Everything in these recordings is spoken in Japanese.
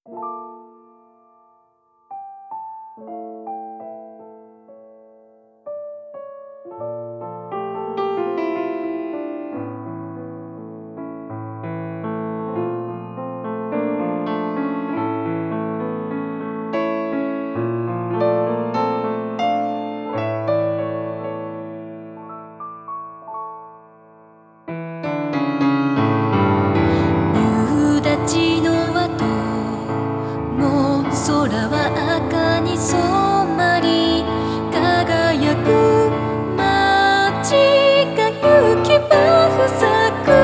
空は赤に染まり輝く街が雪ば咲く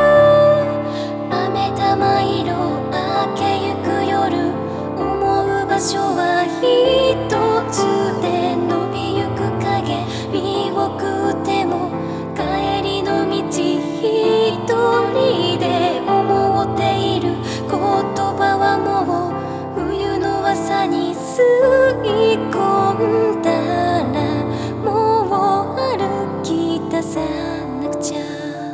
飴玉色明けゆく夜思う場所は一つで伸びゆく影見送っても帰りの道一人で思っている言葉はもう朝に吸い込んだらもう歩き出さなくちゃ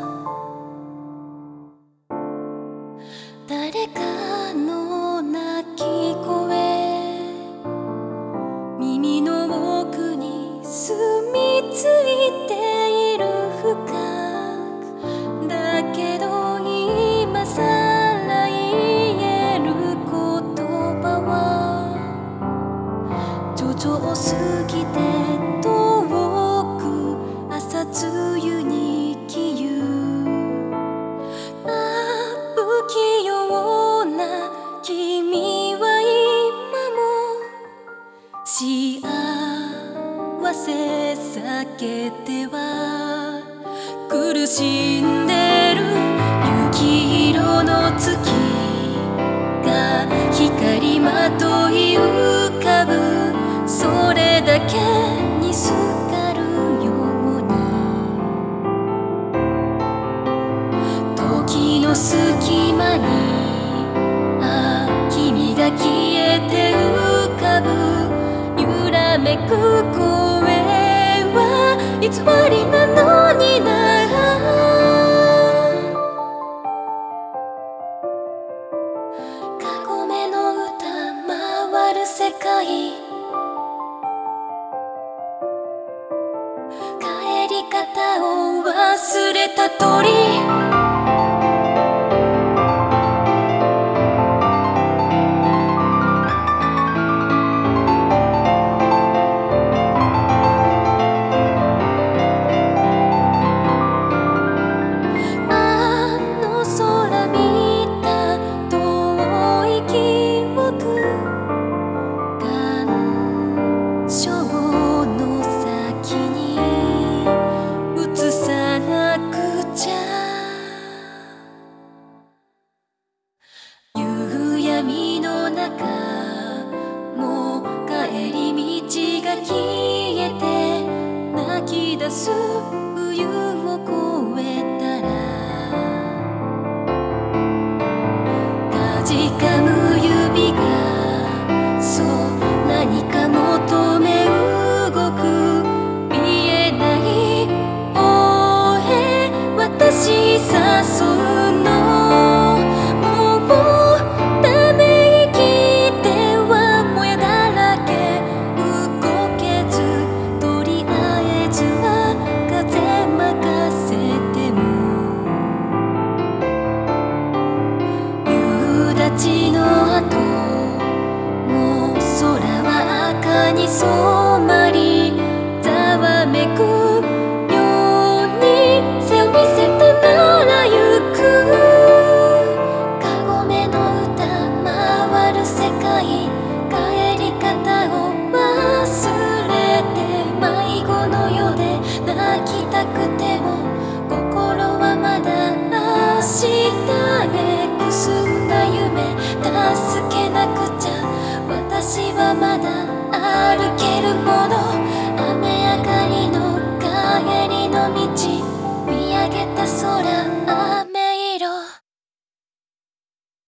誰かの泣き声耳の奥に住み着いている深くだけど今さら言える言葉は徐々すぎて遠く朝露に消ゆ不器用な君は今も幸せ避けては苦しんでる雪色の月が光まとい浮かぶそれだけにすがるように時の隙間に君が消えて浮かぶ揺らめく声は偽りなのになカゴメの歌回る世界帰り方を忘れた鳥あの空見た遠い記憶感傷の先に映さなくちゃ夕闇の中もう帰り道が消えて泣き出す冬を越えたらかじかむ指がそう何か求め動く見えない私誘うのもうため息ではもやだらけ動けずとりあえずは風任せても夕立の後もう空は赤に染まりざわめく泣きたくても心はまだ明日へくすんだ夢助けなくちゃ私はまだ歩けるもの